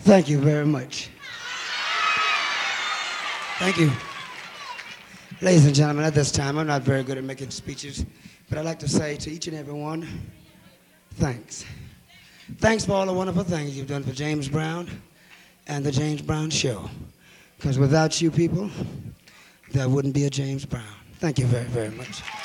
Thank you very much. Thank you. Ladies and gentlemen, at this time, I'm not very good at making speeches, but I'd like to say to each and every one, thanks. Thanks for all the wonderful things you've done for James Brown and the James Brown Show. Because without you people, there wouldn't be a James Brown. Thank you very, very much.